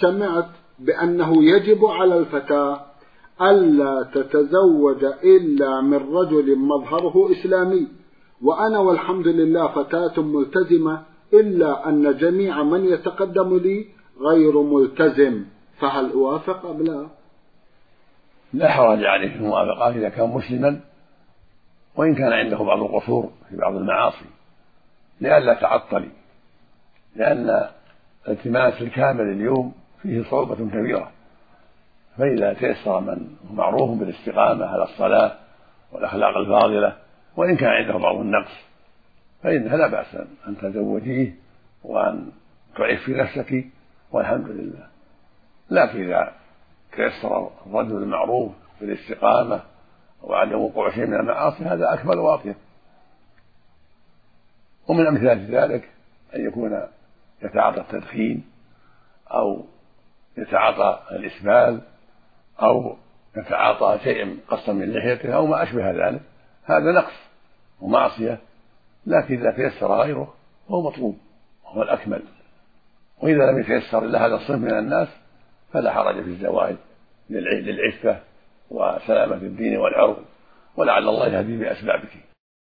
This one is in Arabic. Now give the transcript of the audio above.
سمعت بأنه يجب على الفتاة ألا تتزوج إلا من رجل مظهره إسلامي، وأنا والحمد لله فتاة ملتزمة، إلا أن جميع من يتقدم لي غير ملتزم، فهل أوافق أم لا؟ لا حرج عليه في الموافقة إذا كان مسلما، وإن كان عنده بعض القصور في بعض المعاصي، لئلا تعطل، لأن التماس الكامل اليوم فيه صعوبة كبيرة. فإذا تيسر من معروف بالاستقامة على الصلاة والأخلاق الفاضلة، وإن كان عنده بعض النقص، فإنها لا بأس أن تزوجيه وأن تعفي نفسك، والحمد لله. لكن إذا تيسر الرجل المعروف بالاستقامة وعدم وقوع شيء من المعاصي، هذا أكمل وأطيب. ومن أمثلة ذلك أن يكون يتعاطى التدخين، أو يتعاطى الإسبال، أو يتعاطى شيء قصا من لحيته أو ما أشبه ذلك، هذا نقص ومعصية. لكن إذا تيسر غيره هو مطلوب وهو الأكمل. وإذا لم يتيسر إلا هذا الصنف من الناس فلا حرج في الزواج للعفة وسلامة الدين والعرض، ولعل الله يهدي بأسبابك.